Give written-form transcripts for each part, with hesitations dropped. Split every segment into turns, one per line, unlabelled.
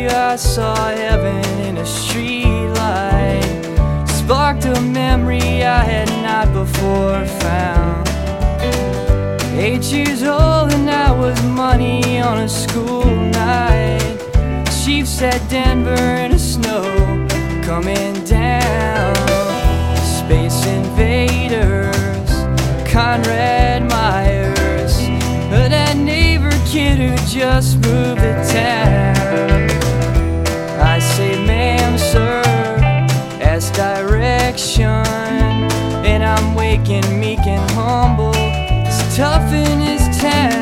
you I saw heaven in a street light. Sparked a memory I had not before found. 8 years old and I was money on a school night. Chiefs at Denver in the snow coming down. Space Invaders, Conrad Myers, that neighbor kid who just moved to town. I say, ma'am, sir, ask direction, and I'm waking meek and humble. It's tough in his town.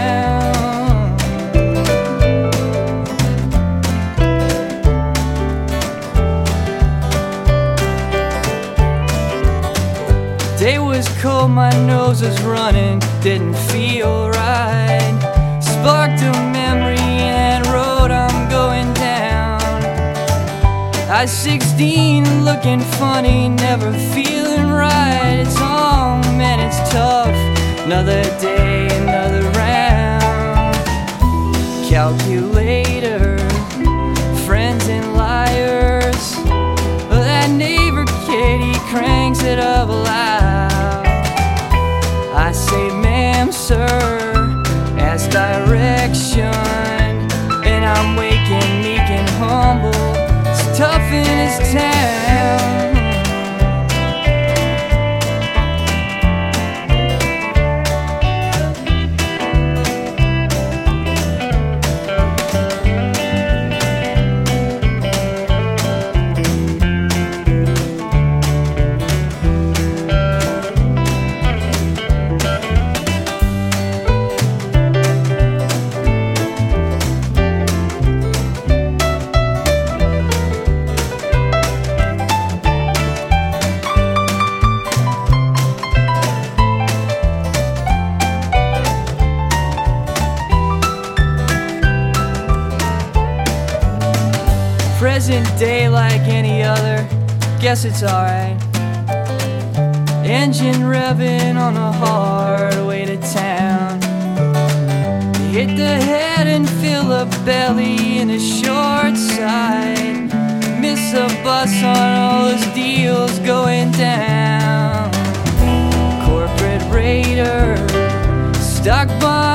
Day was cold, my nose was running, didn't feel right. Sparked a memory in that road I'm going down. I was 16, looking funny, never feeling right. It's on, man, it's tough. Another day, another round. Calculator, friends and liars. That neighbor kid, he cranks it up loud. I say, ma'am, sir, ask direction, and I'm waking meek and humble. It's tough in his town. Present day like any other, guess it's alright. Engine revving on a hard way to town. Hit the head and fill the belly in the short side. Miss a bus on all those deals going down. Corporate raider, stock bomb